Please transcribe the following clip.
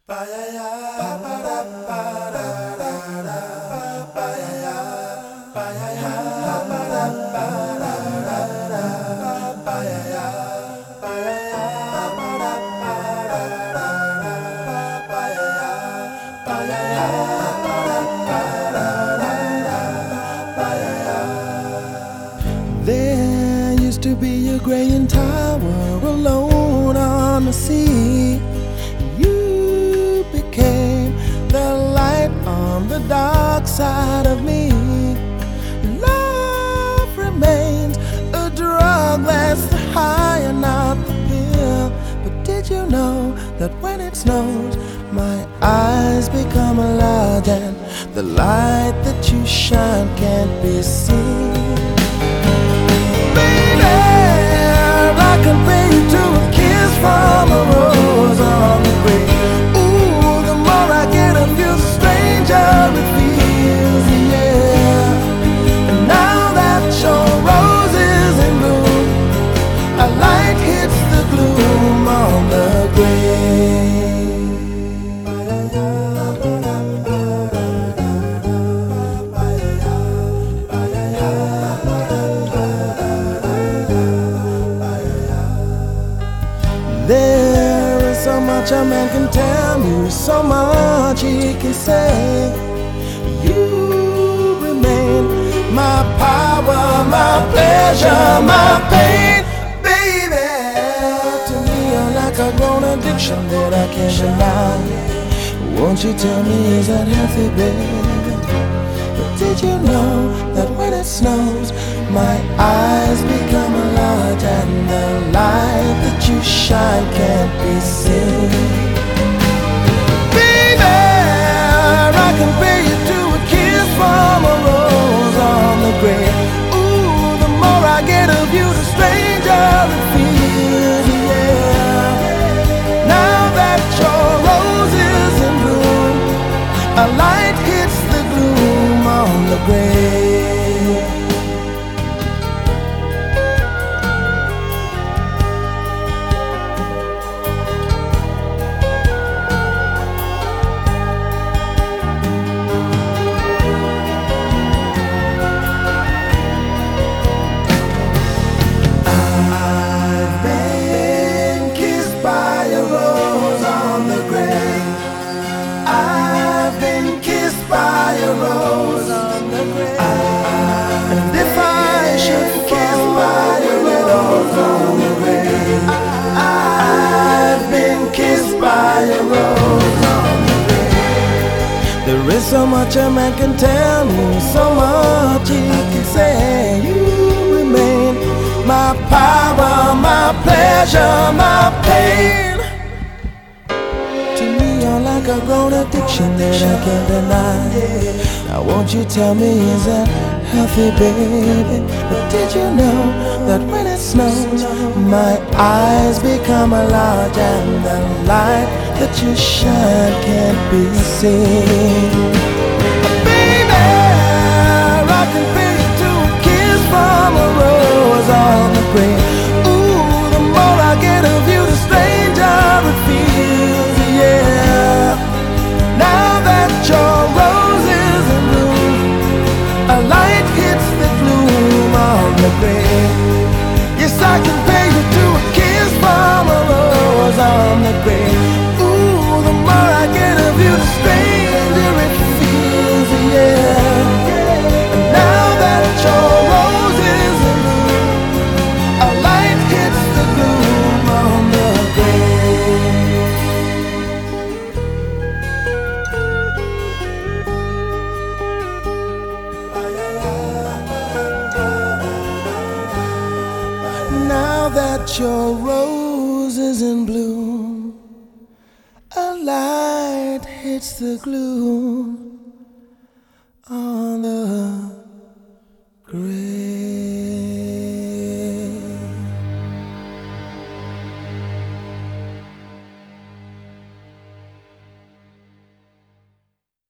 There used to be a graying tower alone on the sea. You became the light on the dark side of me. Love remains a drug that's the high and not the pill. But did you know that when it snows, my eyes become large and the light that you shine can't be seen? I compare you to a kiss from a rose on the grave. Ooh, the more I get of you, the stranger it feels, yeah. And now that your rose is in bloom, a light hits the gloom on the grave. There is so much a man can tell me, so much he can say. You remain my power, my pleasure, my pain, baby. To me you're like a grown addiction that I can't deny. Won't you tell me, is that healthy, baby? But did you know that when it snows, my eyes become large and the light that you shine can't be seen? Baby, I compare you to a kiss from a rose on the grave. Ooh, the more I get of you, the stranger it feels, yeah. Now that your rose is in bloom, a light hits the gloom on the grave. There is so much a man can tell me, so much he can say. You remain my power, my pleasure, my pain. To me you're like a grown addiction that I can't deny. Now won't you tell me, is that healthy, baby? But did you know that when it snows, my eyes become large and the light that you shine can't be seen? Baby, I compare you to a kiss from a rose on the grave. Ooh, the more I get of you, the stranger it feels, yeah. Now that your rose is in bloom, a light hits the gloom on the grave. Yes, I compare you to a kiss from a rose on the grave. Ooh, the more I get of you, the stranger it feels, yeah. And now that your rose is in bloom, a light hits the gloom on the grave. Now that your rose is in bloom, a light hits the gloom on the